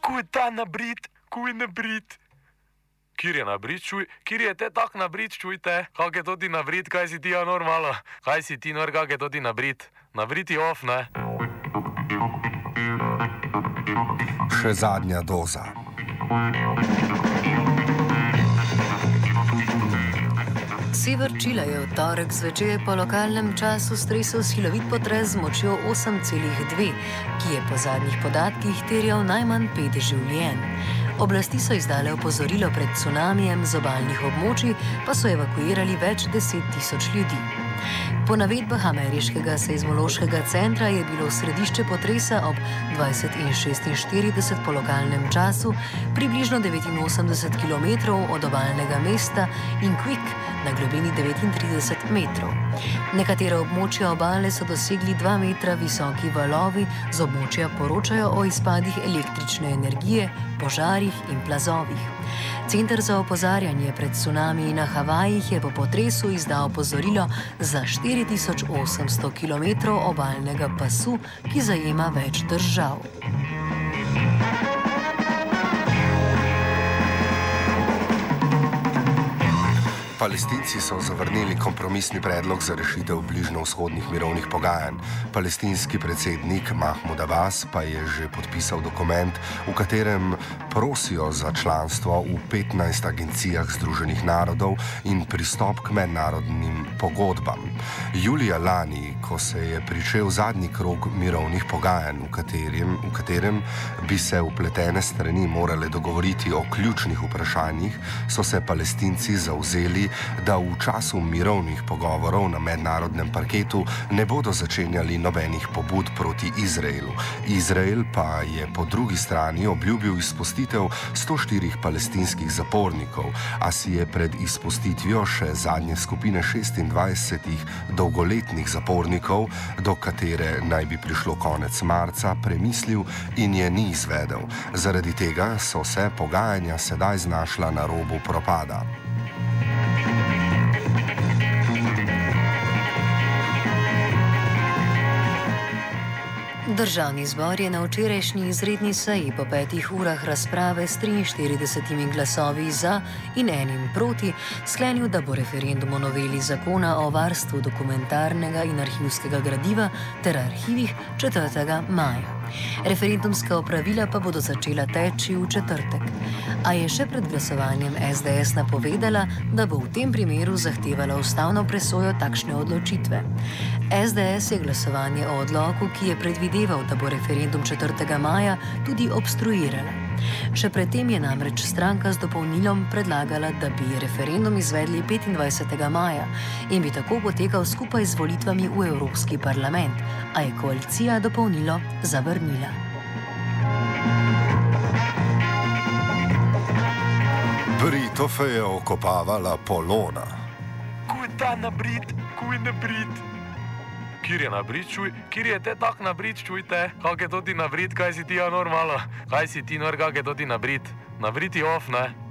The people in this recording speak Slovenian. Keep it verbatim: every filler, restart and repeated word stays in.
Kuj je ta nabrit, kuj je nabrit. Kjer je nabrit, čuj, kjer je te tak nabrit, čujte, kak je to ti nabrit, kaj si ti ja normalo, kaj si ti nor, kak je to ti nabrit, nabrit je off, ne? Še zadnja doza. Sever Čila je v torek zvečer po lokalnem času stresel silovit potres z močjo osem celih dve, ki je po zadnjih podatkih terjal najmanj pet življenj. Oblasti so izdale opozorilo pred cunamijem z obalnih območij, pa so evakuirali več deset tisoč ljudi. Po navedbah ameriškega seizmološkega centra je bilo središče potresa ob dvajset in šestinštirideset po lokalnem času, približno devetinosemdeset kilometrov od obalnega mesta Inuvik na globini devetintrideset metrov. Nekatera območja obale so dosegli dva metra visoki valovi, z območja poročajo o izpadih električne energije, požarih in plazovih. Center za opozarjanje pred cunamiji na Havajih je po potresu izdal opozorilo za štiri tisoč osemsto kilometrov obalnega pasu, ki zajema več držav. Palestinci so zavrnili kompromisni predlog za rešitev bližnjevzhodnih mirovnih pogajanj. Palestinski predsednik Mahmud Abbas pa je že podpisal dokument, v katerem prosijo za članstvo v petnajstih agencijah Združenih narodov in pristop k mednarodnim pogodbam. Julija lani, ko se je pričel zadnji krog mirovnih pogajanj, v katerem, v katerem bi se vpletene strani morale dogovoriti o ključnih vprašanjih, so se Palestinci zavzeli, da v času mirovnih pogovorov na mednarodnem parketu ne bodo začenjali nobenih pobud proti Izraelu. Izrael pa je po drugi strani obljubil izpustitev sto štirih palestinskih zapornikov, a si je pred izpustitvijo še zadnje skupine šestindvajsetih dolgoletnih zapornikov, do katere naj bi prišlo konec marca, premislil in je ni izvedel. Zaradi tega so se pogajanja sedaj znašla na robu propada. Državni zbor je na včerajšnji izredni seji po petih urah razprave s triinštiridesetimi glasovi za in enim proti sklenil, da bo referendum o noveli zakona o varstvu dokumentarnega in arhivskega gradiva ter arhivih četrtega maja. Referendumska opravila pa bodo začela teči v četrtek. A je še pred glasovanjem es de es napovedala, da bo v tem primeru zahtevala ustavno presojo takšne odločitve. es de es je glasovanje o odloku, ki je predvideval, da bo referendum četrtega maja, tudi obstruirala. Še predtem je namreč stranka z dopolnilom predlagala, da bi referendum izvedli petindvajsetega maja in bi tako potekal skupaj z volitvami v Evropski parlament, a je koalicija dopolnilo zavrnila. Britofe je okopavala Polona. Kuj je ta nabrit, kuj je nabrit. Kjer je nabrit, čuj, kjer je te tak nabrit, čujte, kak je to ti nabrit, kaj si ti ja normalo, kaj si ti nor, kak je to ti nabrit, nabrit je off, ne?